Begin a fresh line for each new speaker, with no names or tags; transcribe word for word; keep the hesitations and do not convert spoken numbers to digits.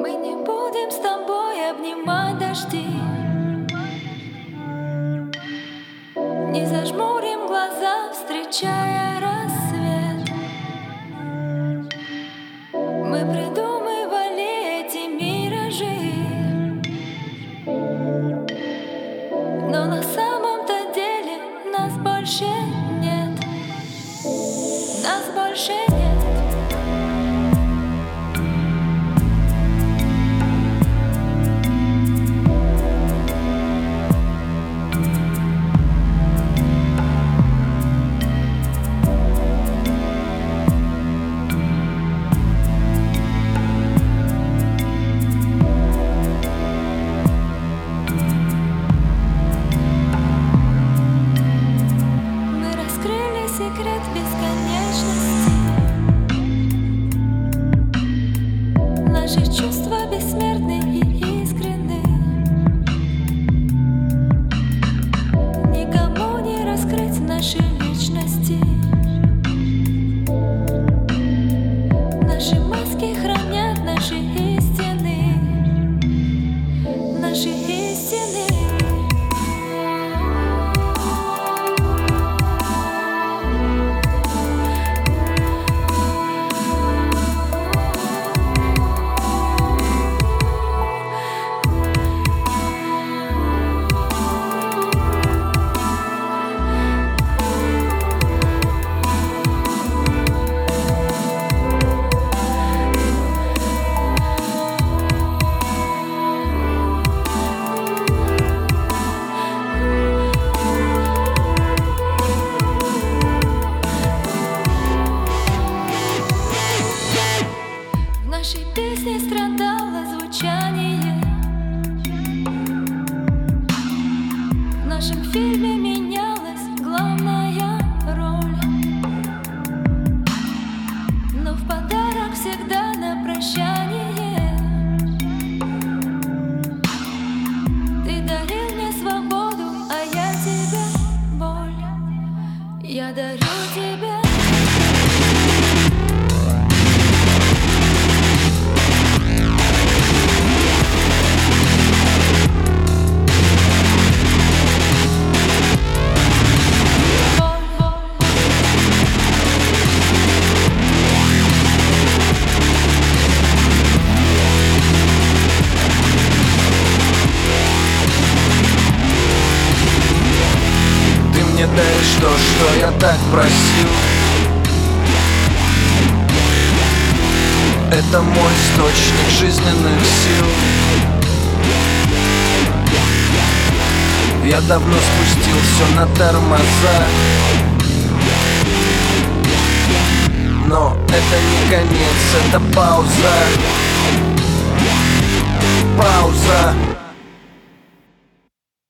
Мы не будем с тобой обнимать дожди, не зажмурим глаза, встречая рассвет. Мы придумывали эти миражи, но на самом-то деле нас больше нет. Нас больше нет. Секрет бесконечности. Наши чувства бессмертны и искренны. Никому не раскрыть наши личности. Наши маски хранят наши истины. Наши истины. В нашей песне страдало звучание, в нашем фильме менялась главная роль, но в подарок всегда на прощание ты дарил мне свободу, а я тебе боль. Я дарю тебе.
Мне даришь то, что я так просил. Это мой источник жизненных сил. Я давно спустил все на тормоза, но это не конец, это пауза. Пауза.